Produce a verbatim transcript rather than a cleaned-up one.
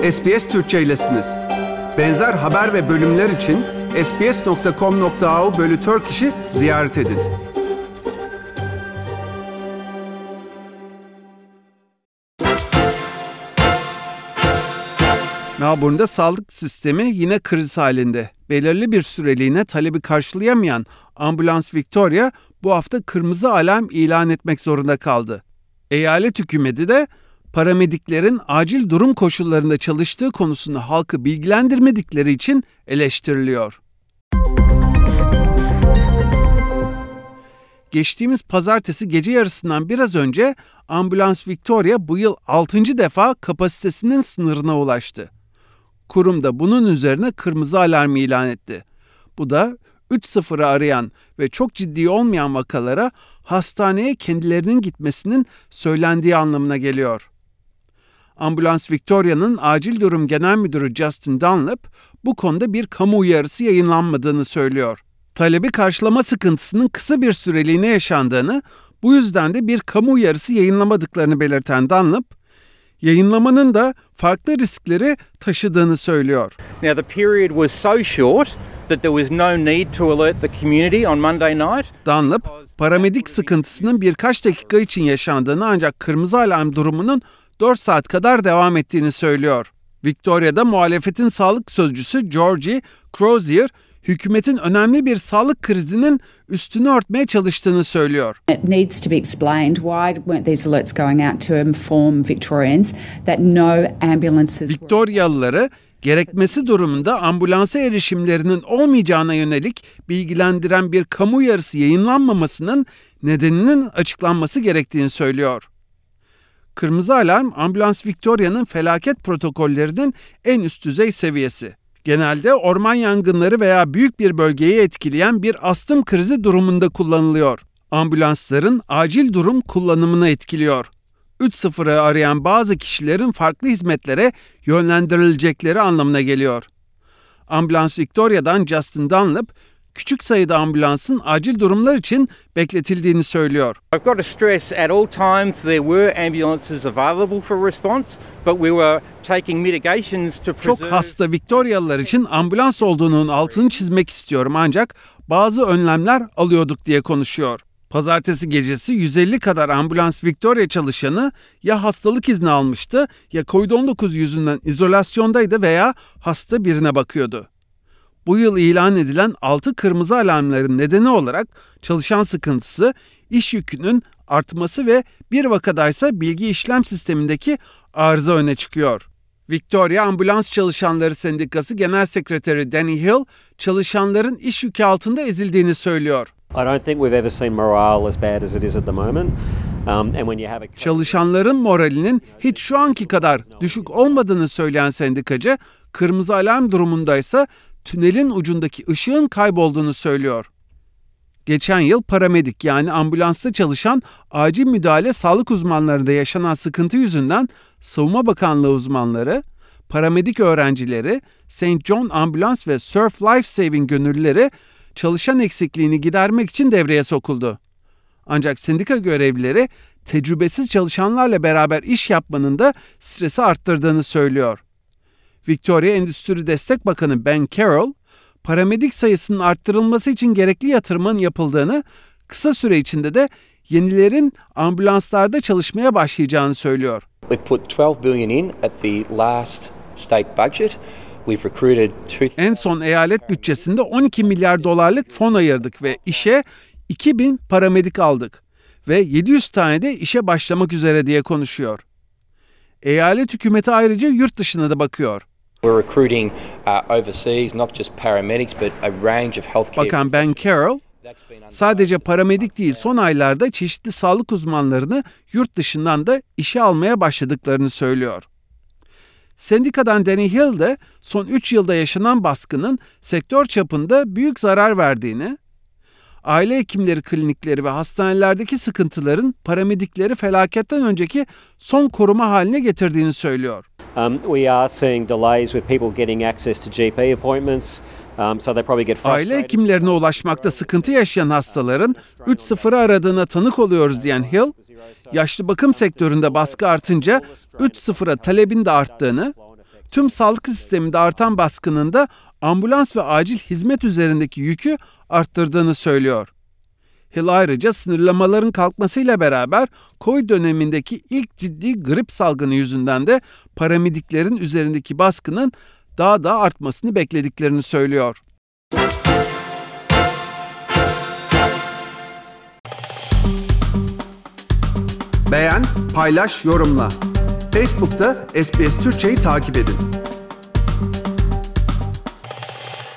S B S Türkçe'ylesiniz. Benzer haber ve bölümler için sbs nokta com nokta a u bölü Turkish'i ziyaret edin. Melbourne'da sağlık sistemi yine kriz halinde. Belirli bir süreliğine talebi karşılayamayan Ambulans Victoria bu hafta kırmızı alarm ilan etmek zorunda kaldı. Eyalet hükümeti de paramediklerin acil durum koşullarında çalıştığı konusunda halkı bilgilendirmedikleri için eleştiriliyor. Geçtiğimiz pazartesi gece yarısından biraz önce Ambulans Victoria bu yıl altıncı defa kapasitesinin sınırına ulaştı. Kurum da bunun üzerine kırmızı alarm ilan etti. Bu da üç sıfırı arayan ve çok ciddi olmayan vakalara hastaneye kendilerinin gitmesinin söylendiği anlamına geliyor. Ambulans Victoria'nın Acil Durum Genel Müdürü Justin Dunlap bu konuda bir kamu uyarısı yayınlanmadığını söylüyor. Talebi karşılama sıkıntısının kısa bir süreliğine yaşandığını, bu yüzden de bir kamu uyarısı yayınlamadıklarını belirten Dunlap, yayınlamanın da farklı riskleri taşıdığını söylüyor. Now the period was so short that there was no need to alert the community on Monday night. Dunlap, paramedik sıkıntısının birkaç dakika için yaşandığını ancak kırmızı alarm durumunun dört saat kadar devam ettiğini söylüyor. Victoria'da muhalefetin sağlık sözcüsü Georgie Crozier, hükümetin önemli bir sağlık krizinin üstünü örtmeye çalıştığını söylüyor. It needs to be explained why weren't these alerts going out to inform Victorians that no ambulances... Victorialıları gerekmesi durumunda ambulansa erişimlerinin olmayacağına yönelik bilgilendiren bir kamu uyarısı yayınlanmamasının nedeninin açıklanması gerektiğini söylüyor. Kırmızı alarm, Ambulans Victoria'nın felaket protokollerinin en üst düzey seviyesi. Genelde orman yangınları veya büyük bir bölgeyi etkileyen bir astım krizi durumunda kullanılıyor. Ambulansların acil durum kullanımını etkiliyor. üç sıfırı arayan bazı kişilerin farklı hizmetlere yönlendirilecekleri anlamına geliyor. Ambulans Victoria'dan Justin Dunlap, küçük sayıda ambulansın acil durumlar için bekletildiğini söylüyor. I've got to stress at all times there were ambulances available for response, but we were taking mitigations to preserve... Çok hasta Victorialılar için ambulans olduğunun altını çizmek istiyorum ancak bazı önlemler alıyorduk diye konuşuyor. Pazartesi gecesi yüz elli kadar Ambulans Victoria çalışanı ya hastalık izni almıştı ya kovid on dokuz yüzünden izolasyondaydı veya hasta birine bakıyordu. Bu yıl ilan edilen altı kırmızı alarmların nedeni olarak çalışan sıkıntısı, iş yükünün artması ve bir vakadaysa bilgi işlem sistemindeki arıza öne çıkıyor. Victoria Ambulans Çalışanları Sendikası Genel Sekreteri Danny Hill, çalışanların iş yükü altında ezildiğini söylüyor. I don't think we've ever seen morale as bad as it is at the moment. Um, and when you have a... Çalışanların moralinin hiç şu anki kadar düşük olmadığını söyleyen sendikacı, kırmızı alarm durumundaysa tünelin ucundaki ışığın kaybolduğunu söylüyor. Geçen yıl paramedik yani ambulansta çalışan acil müdahale sağlık uzmanlarında yaşanan sıkıntı yüzünden Savunma Bakanlığı uzmanları, paramedik öğrencileri, Saint John Ambulans ve Surf Life Saving gönüllüleri çalışan eksikliğini gidermek için devreye sokuldu. Ancak sendika görevlileri tecrübesiz çalışanlarla beraber iş yapmanın da stresi arttırdığını söylüyor. Victoria Endüstri Destek Bakanı Ben Carroll, paramedik sayısının arttırılması için gerekli yatırımın yapıldığını, kısa süre içinde de yenilerin ambulanslarda çalışmaya başlayacağını söylüyor. We put twelve billion in at the last state budget. We've recruited two... En son eyalet bütçesinde on iki milyar dolarlık fon ayırdık ve işe iki bin paramedik aldık ve yedi yüz tane de işe başlamak üzere diye konuşuyor. Eyalet hükümeti ayrıca yurt dışına da bakıyor. We're recruiting uh, overseas, not just paramedics, but a range of healthcare... Bakan Ben Carroll, sadece paramedik değil son aylarda çeşitli sağlık uzmanlarını yurt dışından da işe almaya başladıklarını söylüyor. Sendikadan Danny Hill de son üç yılda yaşanan baskının sektör çapında büyük zarar verdiğini, aile hekimleri klinikleri ve hastanelerdeki sıkıntıların paramedikleri felaketten önceki son koruma haline getirdiğini söylüyor. Um, we are seeing delays with people getting access to G P appointments. Um, so they probably get frustrated. Aile hekimlerine ulaşmakta sıkıntı yaşayan hastaların üç sıfırı aradığına tanık oluyoruz diyen Hill, yaşlı bakım sektöründe baskı artınca üç sıfıra talebin de arttığını, tüm sağlık sisteminde artan baskının da ambulans ve acil hizmet üzerindeki yükü arttırdığını söylüyor. Hill ayrıca sınırlamaların kalkmasıyla beraber Covid dönemindeki ilk ciddi grip salgını yüzünden de paramediklerin üzerindeki baskının daha da artmasını beklediklerini söylüyor. Beğen, paylaş, yorumla. Facebook'ta S B S Türkçe'yi takip edin.